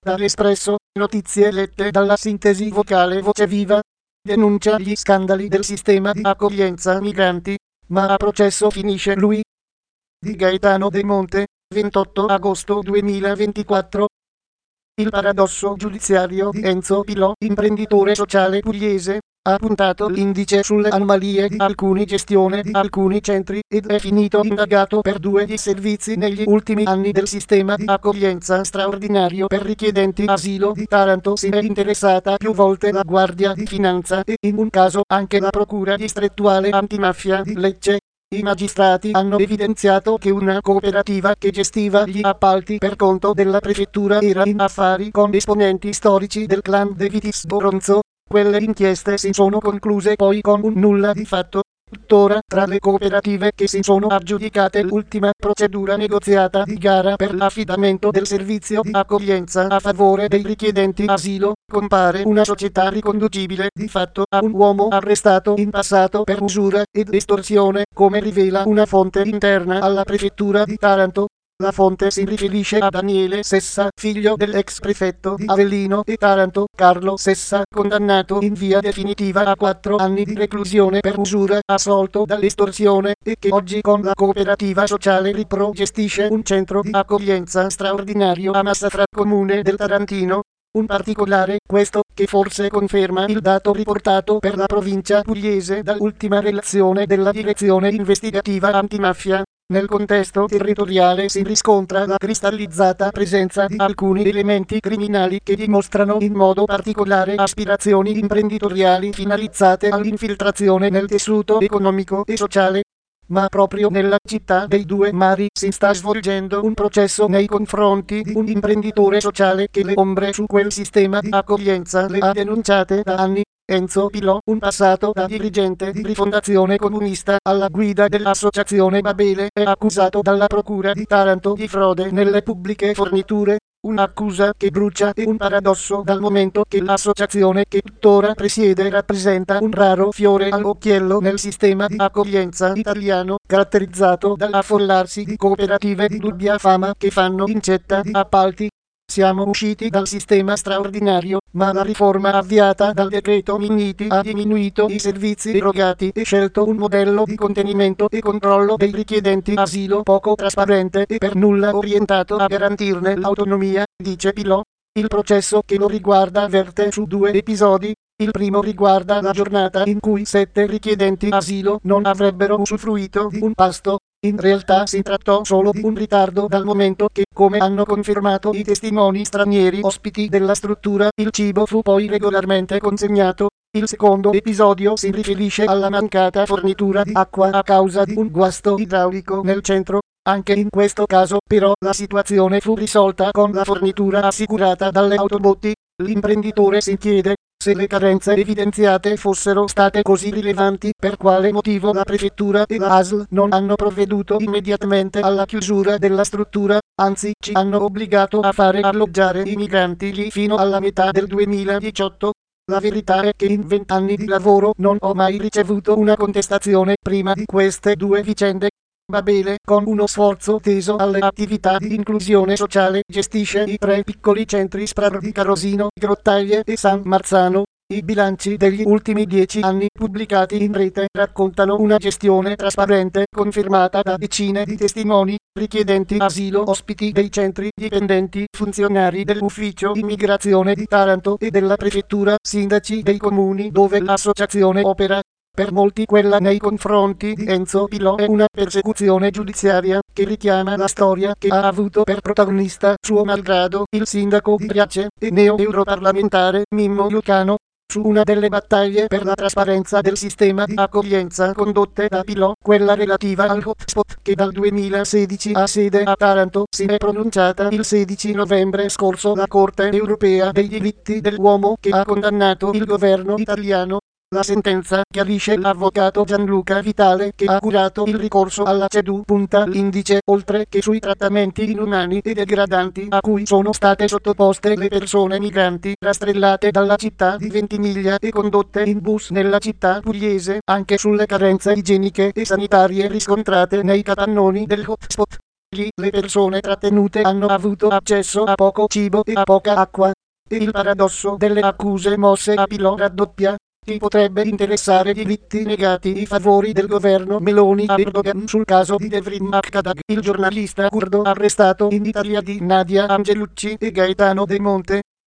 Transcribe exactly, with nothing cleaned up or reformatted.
Dall'Espresso, notizie lette dalla sintesi vocale Voce Viva. Denuncia gli scandali del sistema di accoglienza migranti, ma a processo finisce lui. Di Gaetano De Monte, ventotto agosto duemilaventiquattro. Il paradosso giudiziario di Enzo Pilò, imprenditore sociale pugliese, ha puntato l'indice sulle anomalie di alcuni gestione di alcuni centri ed è finito indagato per due disservizi negli ultimi anni del sistema di accoglienza straordinario per richiedenti asilo di Taranto. Si è interessata più volte la Guardia di Finanza e in un caso anche la Procura distrettuale antimafia di Lecce. I magistrati hanno evidenziato che una cooperativa che gestiva gli appalti per conto della prefettura era in affari con esponenti storici del clan De Vitis Boronzo. Quelle inchieste si sono concluse poi con un nulla di fatto. Tuttora, tra le cooperative che si sono aggiudicate l'ultima procedura negoziata di gara per l'affidamento del servizio di accoglienza a favore dei richiedenti asilo, compare una società riconducibile di fatto a un uomo arrestato in passato per usura ed estorsione, come rivela una fonte interna alla prefettura di Taranto. La fonte si riferisce a Daniele Sessa, figlio dell'ex prefetto di Avellino e Taranto, Carlo Sessa, condannato in via definitiva a quattro anni di reclusione per usura, assolto dall'estorsione, e che oggi con la cooperativa sociale Ripro gestisce un centro di accoglienza straordinario a Massafra, comune del Tarantino. Un particolare, questo, che forse conferma il dato riportato per la provincia pugliese dall'ultima relazione della direzione investigativa antimafia. Nel contesto territoriale si riscontra la cristallizzata presenza di alcuni elementi criminali che dimostrano in modo particolare aspirazioni imprenditoriali finalizzate all'infiltrazione nel tessuto economico e sociale. Ma proprio nella città dei due mari si sta svolgendo un processo nei confronti di un imprenditore sociale che le ombre su quel sistema di accoglienza le ha denunciate da anni. Enzo Pilò, un passato da dirigente di Rifondazione Comunista alla guida dell'associazione Babele, è accusato dalla Procura di Taranto di frode nelle pubbliche forniture. Un'accusa che brucia e un paradosso dal momento che l'associazione che tuttora presiede rappresenta un raro fiore all'occhiello nel sistema di accoglienza italiano, caratterizzato dall'affollarsi di cooperative di dubbia fama che fanno incetta di appalti. Siamo usciti dal sistema straordinario, ma la riforma avviata dal decreto Minniti ha diminuito i servizi erogati e scelto un modello di contenimento e controllo dei richiedenti asilo poco trasparente e per nulla orientato a garantirne l'autonomia, dice Pilò. Il processo che lo riguarda verte su due episodi. Il primo riguarda la giornata in cui sette richiedenti asilo non avrebbero usufruito di un pasto. In realtà si trattò solo di un ritardo dal momento che, come hanno confermato i testimoni stranieri ospiti della struttura, il cibo fu poi regolarmente consegnato. Il secondo episodio si riferisce alla mancata fornitura di acqua a causa di un guasto idraulico nel centro. Anche in questo caso, però, la situazione fu risolta con la fornitura assicurata dalle autobotti. L'imprenditore si chiede: se le carenze evidenziate fossero state così rilevanti, per quale motivo la prefettura e la A S L non hanno provveduto immediatamente alla chiusura della struttura, anzi ci hanno obbligato a fare alloggiare i migranti lì fino alla metà del duemiladiciotto. La verità è che in vent'anni di lavoro non ho mai ricevuto una contestazione prima di queste due vicende. Babele, con uno sforzo teso alle attività di inclusione sociale, gestisce i tre piccoli centri S P R A R di Carosino, Grottaglie e San Marzano. I bilanci degli ultimi dieci anni pubblicati in rete raccontano una gestione trasparente confermata da decine di testimoni, richiedenti asilo, ospiti dei centri, dipendenti, funzionari dell'ufficio immigrazione di Taranto e della prefettura, sindaci dei comuni dove l'associazione opera. Per molti quella nei confronti di Enzo Pilò è una persecuzione giudiziaria che richiama la storia che ha avuto per protagonista, suo malgrado, il sindaco di Riace e neo-europarlamentare Mimmo Lucano. Su una delle battaglie per la trasparenza del sistema di accoglienza condotte da Pilò, quella relativa al hotspot che dal duemilasedici ha sede a Taranto, si è pronunciata il sedici novembre scorso la Corte Europea dei Diritti dell'Uomo, che ha condannato il governo italiano. La sentenza, chiarisce l'avvocato Gianluca Vitale che ha curato il ricorso alla C E D U, punta l'indice oltre che sui trattamenti inumani e degradanti a cui sono state sottoposte le persone migranti rastrellate dalla città di Ventimiglia e condotte in bus nella città pugliese, anche sulle carenze igieniche e sanitarie riscontrate nei capannoni del hotspot. Lì le persone trattenute hanno avuto accesso a poco cibo e a poca acqua. E il paradosso delle accuse mosse a pilota doppia. Ti potrebbe interessare i diritti negati, i favori del governo Meloni a Erdogan sul caso di Devrim Akkadag, il giornalista curdo arrestato in Italia di Nadia Angelucci e Gaetano De Monte.